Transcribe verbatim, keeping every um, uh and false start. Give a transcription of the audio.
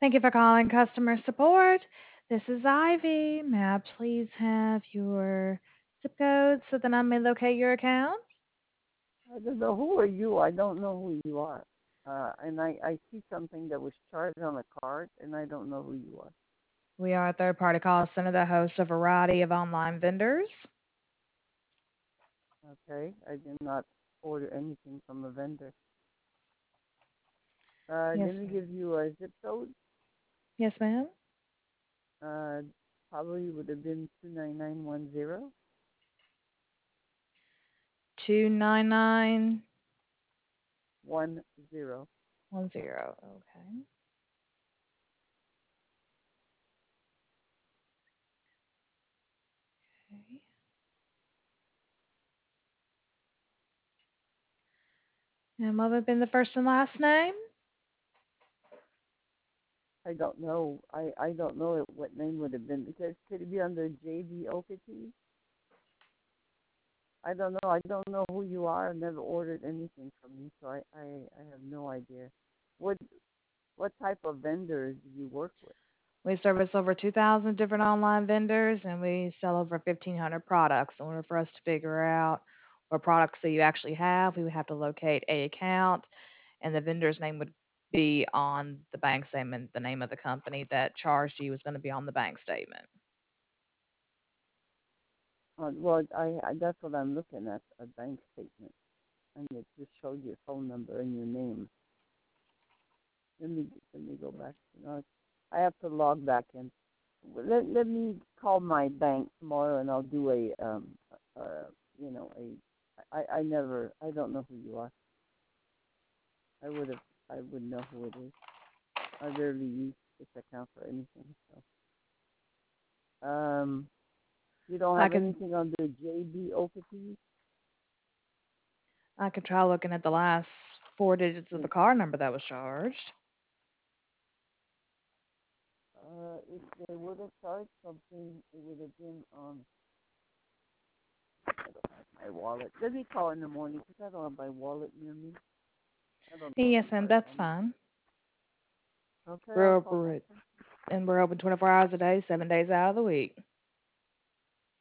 Thank you for calling customer support. This is Ivy. May I please have your zip code so that I may locate your account? I don't know who are you. I don't know who you are. Uh, and I, I see something that was charged on a card, and I don't know who you are. We are a third party call center that hosts a variety of online vendors. Okay, I did not order anything from a vendor. Uh, let Yes, me ma'am. give you a zip code. Yes, ma'am. Uh, Probably would have been two nine nine one zero two nine nine one zero. one zero. Okay. Okay. And what would have been the first and last name? I don't know. I, I don't know what name would have been because could it be under J B O P T? I don't know. I don't know who you are. I've never ordered anything from you, so I, I, I have no idea. What what type of vendors do you work with? We service over two thousand different online vendors and we sell over fifteen hundred products. In order for us to figure out what products that you actually have, we would have to locate a account and the vendor's name would be on the bank statement. The name of the company that charged you is going to be on the bank statement. Uh, well, I, I that's what I'm looking at, a bank statement, and it just showed your phone number and your name. Let me let me go back. You know, I have to log back in. Let let me call my bank tomorrow, and I'll do a um uh you know a I I never I don't know who you are. I would have I would know who it is. I rarely use this account for anything. So um, you don't I have could anything under J B O P T? I could try looking at the last four digits of the card number that was charged. Uh, if they would have charged something, it would have been on my wallet. Let me call in the morning because I don't have my wallet near me. I don't know Yes, how ma'am, card that's on me. fine. Okay, I'll We're call back. open and we're open twenty-four hours a day, seven days out of the week.